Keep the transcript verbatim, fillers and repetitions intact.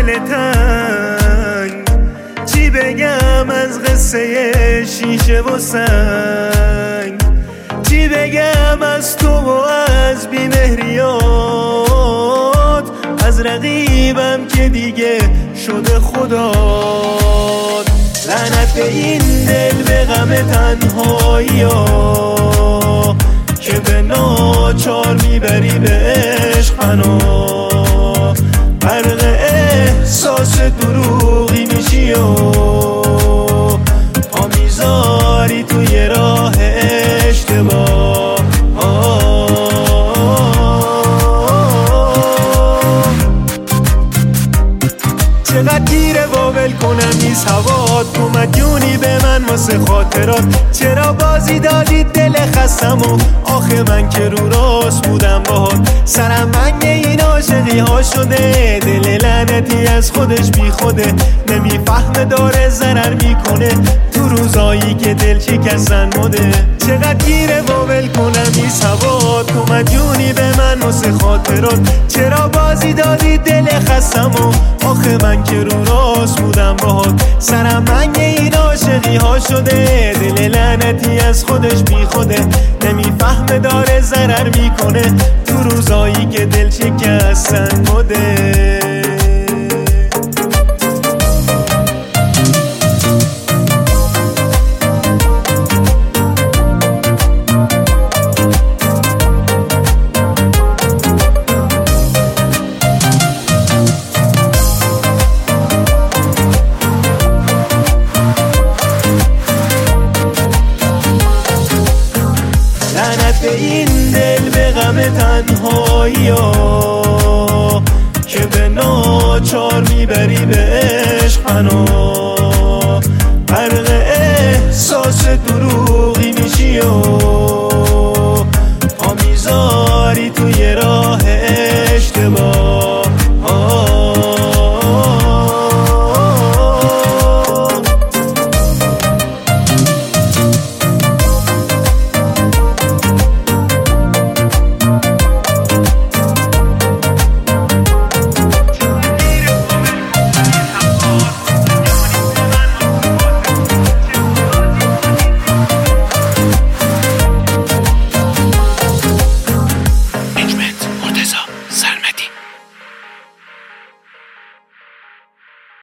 دل تنگ، چی بگم از قصه شیشه و سنگ، چی بگم از تو و از بیمهریات، از رقیبم که دیگه شده خدات. لعنت به این دل به غم تنهایی ها که به ناچار میبری به عشق پناه. غرق احساس دروغی میشی و پا میذاری توی راه اشتباه. چقدر گیره واول کنم نیست هوات، تو مدیونی به من واسه خاطرات. چرا بازی دادی دل خستم و آخه من که رو راست بودم باهات. سرم منگ این عاشقی ها شده، دل لعنتی از خودش بی خوده. نمیفهمه داره ضرر میکنه تو روزایی که دل شکستن مده. چقدر گیره واول کنم نیست هوات، تو مدیونی به من واسه خاطرات. چرا بازی دادی دل خستم و آخه من که رو راست بودم باهات. سرم منگ این عاشقی ها شده، دل لعنتی از خودش بی خوده. نمیفهمه داره ضرر میکنه تو روزایی که دل شکستن مده. لعنت به این دل به غم تنهایی ها که به ناچار میبری به عشق پناه.